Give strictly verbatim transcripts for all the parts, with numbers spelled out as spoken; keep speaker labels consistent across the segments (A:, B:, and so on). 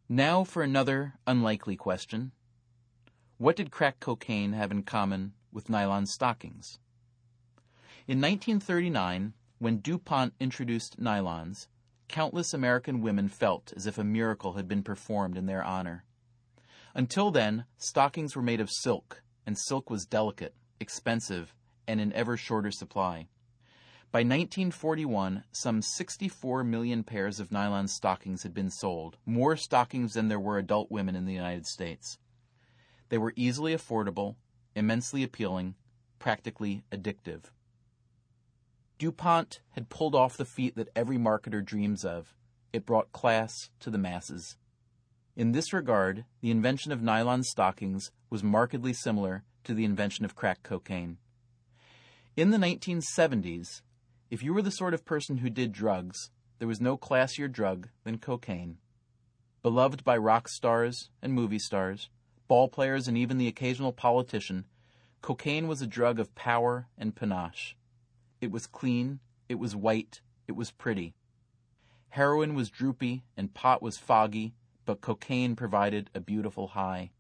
A: Now for another unlikely question. What did crack cocaine have in common with nylon stockings? In nineteen thirty-nine, when DuPont introduced nylons, countless American women felt as if a miracle had been performed in their honor. Until then, stockings were made of silk, and silk was delicate, expensive, and in ever shorter supply. By nineteen forty-one, some sixty-four million pairs of nylon stockings had been sold, more stockings than there were adult women in the United States. They were easily affordable, immensely appealing, practically addictive. DuPont had pulled off the feat that every marketer dreams of. It brought class to the masses. In this regard, the invention of nylon stockings was markedly similar to the invention of crack cocaine. In the nineteen seventies, if you were the sort of person who did drugs, there was no classier drug than cocaine. Beloved by rock stars and movie stars, ball players, and even the occasional politician, cocaine was a drug of power and panache. It was clean, it was white, it was pretty. Heroin was droopy and pot was foggy, but cocaine provided a beautiful high.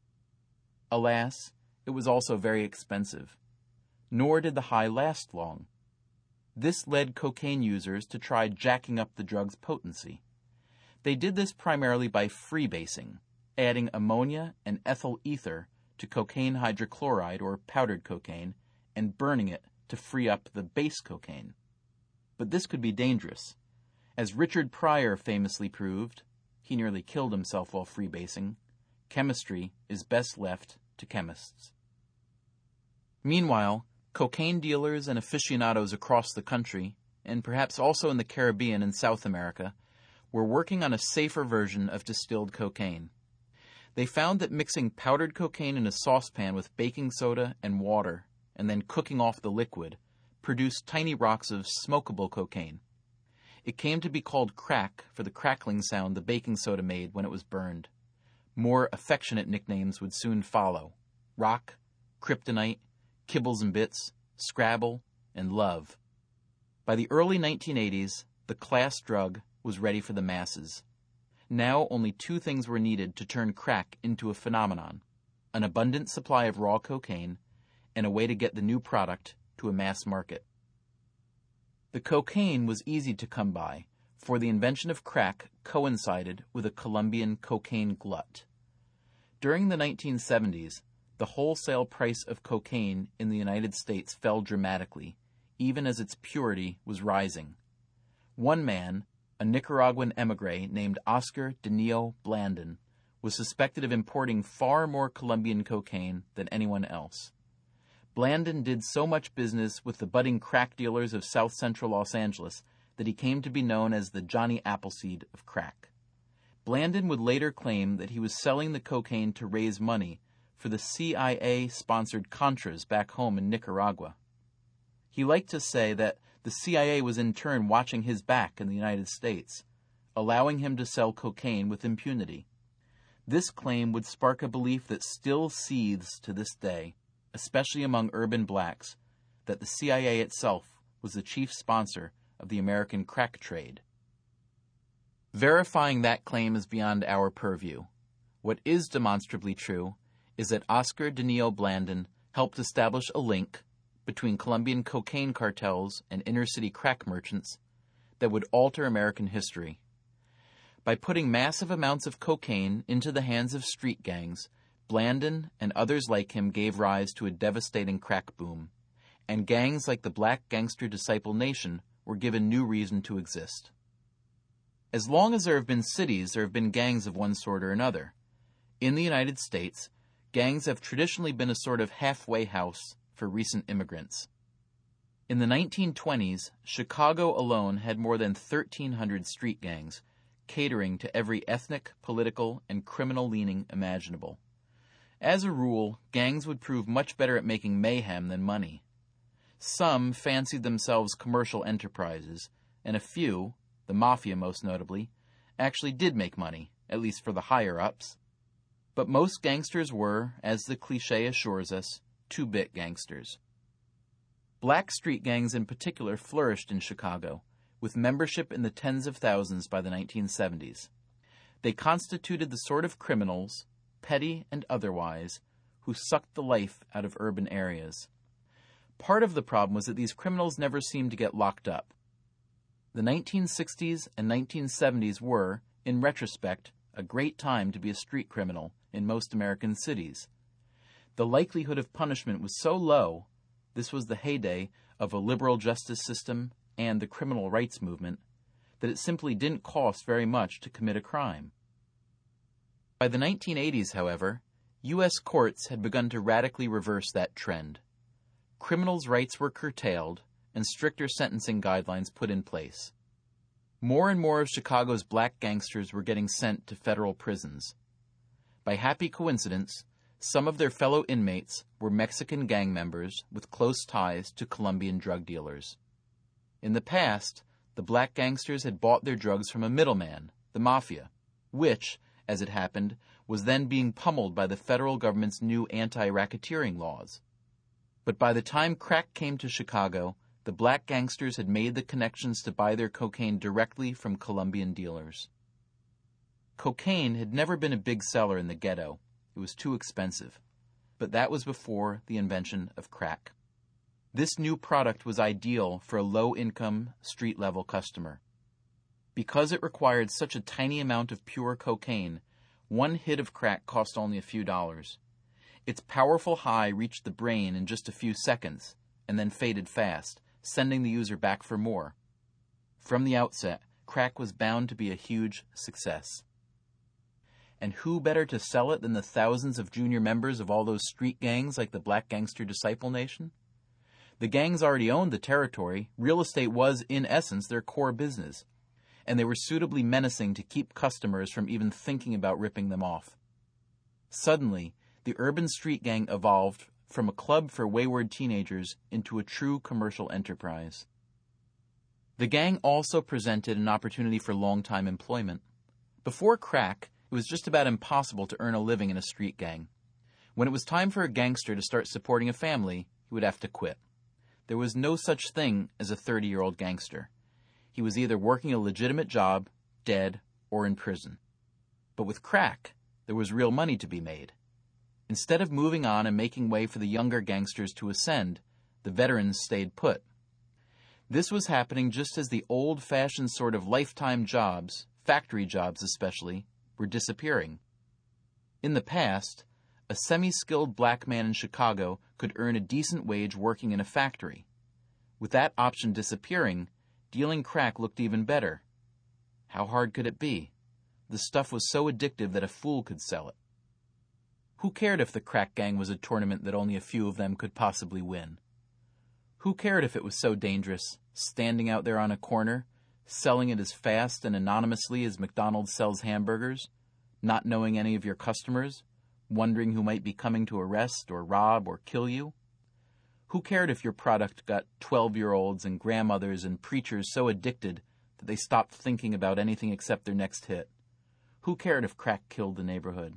A: Alas, it was also very expensive. Nor did the high last long. This led cocaine users to try jacking up the drug's potency. They did this primarily by freebasing, adding ammonia and ethyl ether to cocaine hydrochloride or powdered cocaine and burning it to free up the base cocaine. But this could be dangerous. As Richard Pryor famously proved, he nearly killed himself while freebasing, chemistry is best left to chemists. Meanwhile, cocaine dealers and aficionados across the country, and perhaps also in the Caribbean and South America, were working on a safer version of distilled cocaine. They found that mixing powdered cocaine in a saucepan with baking soda and water, and then cooking off the liquid, produced tiny rocks of smokable cocaine. It came to be called crack for the crackling sound the baking soda made when it was burned. More affectionate nicknames would soon follow: rock, kryptonite, Kibbles and Bits, Scrabble, and Love. By the early nineteen eighties, the class drug was ready for the masses. Now only two things were needed to turn crack into a phenomenon: an abundant supply of raw cocaine and a way to get the new product to a mass market. The cocaine was easy to come by, for the invention of crack coincided with a Colombian cocaine glut. During the nineteen seventies, the wholesale price of cocaine in the United States fell dramatically, even as its purity was rising. One man, a Nicaraguan émigré named Oscar Danilo Blandin, was suspected of importing far more Colombian cocaine than anyone else. Blandin did so much business with the budding crack dealers of South Central Los Angeles that he came to be known as the Johnny Appleseed of crack. Blandin would later claim that he was selling the cocaine to raise money for the C I A-sponsored Contras back home in Nicaragua. He liked to say that the C I A was in turn watching his back in the United States, allowing him to sell cocaine with impunity. This claim would spark a belief that still seethes to this day, especially among urban blacks, that the C I A itself was the chief sponsor of the American crack trade. Verifying that claim is beyond our purview. What is demonstrably true is that Oscar Danilo Blandin helped establish a link between Colombian cocaine cartels and inner-city crack merchants that would alter American history. By putting massive amounts of cocaine into the hands of street gangs, Blandin and others like him gave rise to a devastating crack boom, and gangs like the Black Gangster Disciple Nation were given new reason to exist. As long as there have been cities, there have been gangs of one sort or another. In the United States, gangs have traditionally been a sort of halfway house for recent immigrants. In the nineteen twenties, Chicago alone had more than thirteen hundred street gangs, catering to every ethnic, political, and criminal leaning imaginable. As a rule, gangs would prove much better at making mayhem than money. Some fancied themselves commercial enterprises, and a few, the mafia most notably, actually did make money, at least for the higher-ups. But most gangsters were, as the cliché assures us, two-bit gangsters. Black street gangs in particular flourished in Chicago, with membership in the tens of thousands by the nineteen seventies. They constituted the sort of criminals, petty and otherwise, who sucked the life out of urban areas. Part of the problem was that these criminals never seemed to get locked up. The nineteen sixties and nineteen seventies were, in retrospect, a great time to be a street criminal in most American cities. The likelihood of punishment was so low, this was the heyday of a liberal justice system and the criminal rights movement, that it simply didn't cost very much to commit a crime. By the nineteen eighties, however, U S courts had begun to radically reverse that trend. Criminals' rights were curtailed and stricter sentencing guidelines put in place. More and more of Chicago's black gangsters were getting sent to federal prisons. By happy coincidence, some of their fellow inmates were Mexican gang members with close ties to Colombian drug dealers. In the past, the black gangsters had bought their drugs from a middleman, the mafia, which, as it happened, was then being pummeled by the federal government's new anti-racketeering laws. But by the time crack came to Chicago, the black gangsters had made the connections to buy their cocaine directly from Colombian dealers. Cocaine had never been a big seller in the ghetto. It was too expensive. But that was before the invention of crack. This new product was ideal for a low-income, street-level customer. Because it required such a tiny amount of pure cocaine, one hit of crack cost only a few dollars. Its powerful high reached the brain in just a few seconds, and then faded fast, sending the user back for more. From the outset, crack was bound to be a huge success. And who better to sell it than the thousands of junior members of all those street gangs like the Black Gangster Disciple Nation? The gangs already owned the territory. Real estate was, in essence, their core business, and they were suitably menacing to keep customers from even thinking about ripping them off. Suddenly, the urban street gang evolved from a club for wayward teenagers into a true commercial enterprise. The gang also presented an opportunity for long-time employment. Before crack, it was just about impossible to earn a living in a street gang. When it was time for a gangster to start supporting a family, he would have to quit. There was no such thing as a thirty-year-old gangster. He was either working a legitimate job, dead, or in prison. But with crack, there was real money to be made. Instead of moving on and making way for the younger gangsters to ascend, the veterans stayed put. This was happening just as the old-fashioned sort of lifetime jobs, factory jobs especially, were disappearing. In the past, a semi-skilled black man in Chicago could earn a decent wage working in a factory. With that option disappearing, dealing crack looked even better. How hard could it be? The stuff was so addictive that a fool could sell it. Who cared if the crack gang was a tournament that only a few of them could possibly win? Who cared if it was so dangerous, standing out there on a corner, selling it as fast and anonymously as McDonald's sells hamburgers, not knowing any of your customers, wondering who might be coming to arrest or rob or kill you? Who cared if your product got twelve-year-olds and grandmothers and preachers so addicted that they stopped thinking about anything except their next hit? Who cared if crack killed the neighborhood?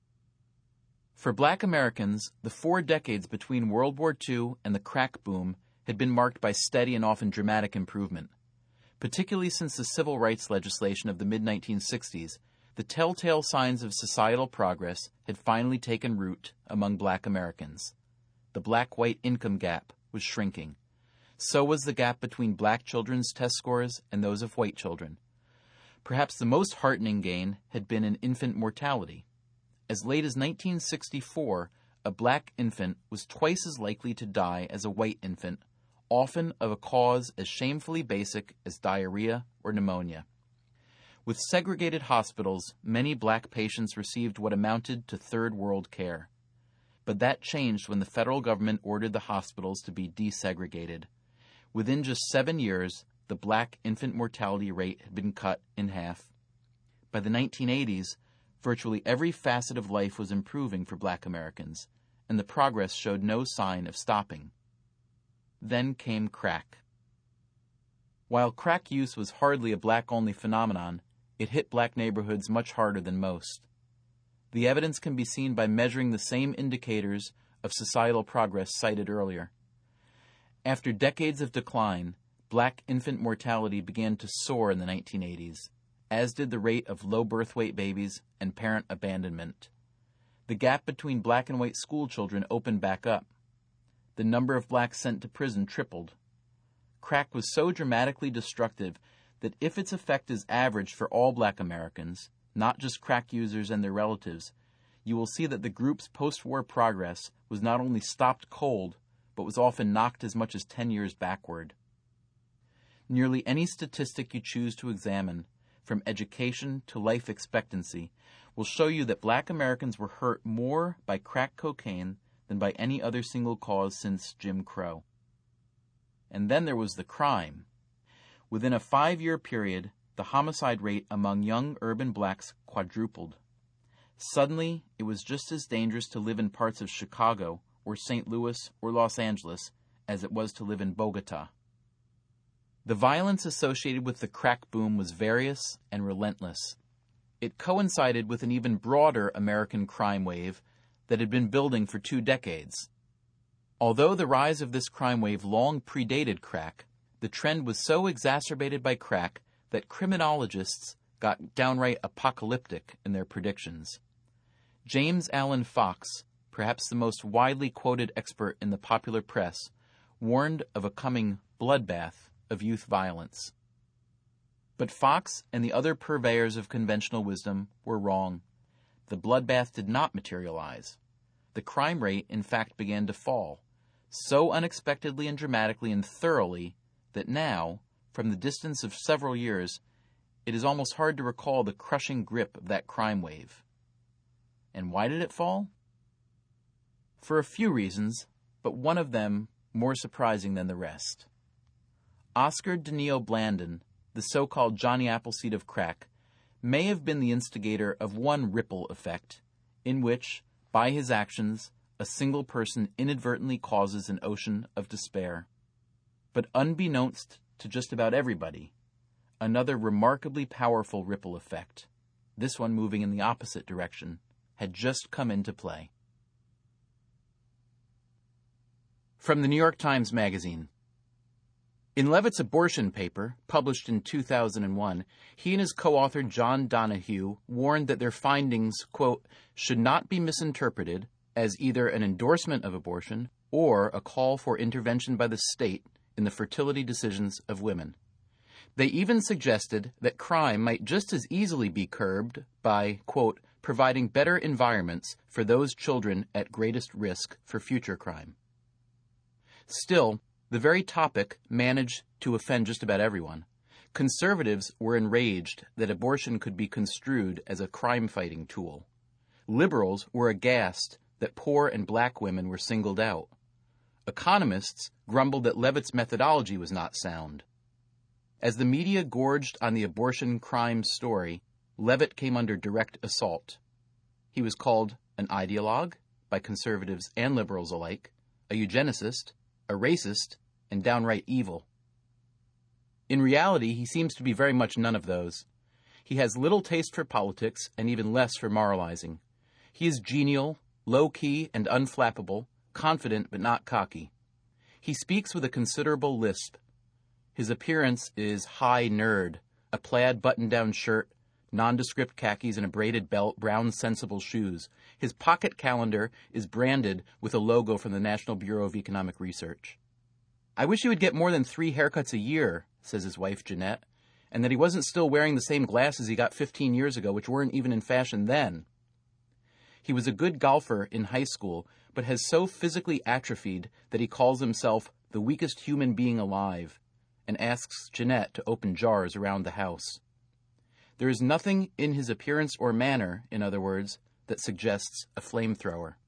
A: For black Americans, the four decades between World War Two and the crack boom had been marked by steady and often dramatic improvement. Particularly since the civil rights legislation of the mid nineteen sixties, the telltale signs of societal progress had finally taken root among black Americans. The black-white income gap was shrinking. So was the gap between black children's test scores and those of white children. Perhaps the most heartening gain had been in infant mortality. As late as nineteen sixty-four, a black infant was twice as likely to die as a white infant, often of a cause as shamefully basic as diarrhea or pneumonia. With segregated hospitals, many black patients received what amounted to third world care. But that changed when the federal government ordered the hospitals to be desegregated. Within just seven years, the black infant mortality rate had been cut in half. By the nineteen eighties, virtually every facet of life was improving for black Americans, and the progress showed no sign of stopping. Then came crack. While crack use was hardly a black-only phenomenon, it hit black neighborhoods much harder than most. The evidence can be seen by measuring the same indicators of societal progress cited earlier. After decades of decline, black infant mortality began to soar in the nineteen eighties, as did the rate of low birth weight babies and parent abandonment. The gap between black and white school children opened back up. The number of blacks sent to prison tripled. Crack was so dramatically destructive that if its effect is averaged for all black Americans, not just crack users and their relatives, you will see that the group's post-war progress was not only stopped cold, but was often knocked as much as ten years backward. Nearly any statistic you choose to examine, from education to life expectancy, will show you that black Americans were hurt more by crack cocaine than by any other single cause since Jim Crow. And then there was the crime. Within a five-year period, the homicide rate among young urban blacks quadrupled. Suddenly, it was just as dangerous to live in parts of Chicago or Saint Louis or Los Angeles as it was to live in Bogota. The violence associated with the crack boom was various and relentless. It coincided with an even broader American crime wave that had been building for two decades. Although the rise of this crime wave long predated crack, the trend was so exacerbated by crack that criminologists got downright apocalyptic in their predictions. James Allen Fox, perhaps the most widely quoted expert in the popular press, warned of a coming bloodbath of youth violence. But Fox and the other purveyors of conventional wisdom were wrong. The bloodbath did not materialize. The crime rate, in fact, began to fall, so unexpectedly and dramatically and thoroughly that now, from the distance of several years, it is almost hard to recall the crushing grip of that crime wave. And why did it fall? For a few reasons, but one of them more surprising than the rest. Oscar Danilo Blandon, the so-called Johnny Appleseed of crack, may have been the instigator of one ripple effect, in which, by his actions, a single person inadvertently causes an ocean of despair. But unbeknownst to just about everybody, another remarkably powerful ripple effect, this one moving in the opposite direction, had just come into play. From the New York Times Magazine. In Levitt's abortion paper, published in two thousand one, he and his co-author John Donahue warned that their findings, quote, should not be misinterpreted as either an endorsement of abortion or a call for intervention by the state in the fertility decisions of women. They even suggested that crime might just as easily be curbed by, quote, providing better environments for those children at greatest risk for future crime. Still, the very topic managed to offend just about everyone. Conservatives were enraged that abortion could be construed as a crime-fighting tool. Liberals were aghast that poor and black women were singled out. Economists grumbled that Levitt's methodology was not sound. As the media gorged on the abortion crime story, Levitt came under direct assault. He was called an ideologue by conservatives and liberals alike, a eugenicist, a racist, and downright evil. In reality, he seems to be very much none of those. He has little taste for politics and even less for moralizing. He is genial, low-key, and unflappable, confident but not cocky. He speaks with a considerable lisp. His appearance is high nerd, a plaid button-down shirt, nondescript khakis, and a braided belt, brown sensible shoes. His pocket calendar is branded with a logo from the National Bureau of Economic Research. I wish he would get more than three haircuts a year, says his wife Jeanette, and that he wasn't still wearing the same glasses he got fifteen years ago, which weren't even in fashion then. He was a good golfer in high school, but has so physically atrophied that he calls himself the weakest human being alive, and asks Jeanette to open jars around the house. There is nothing in his appearance or manner, in other words, that suggests a flamethrower.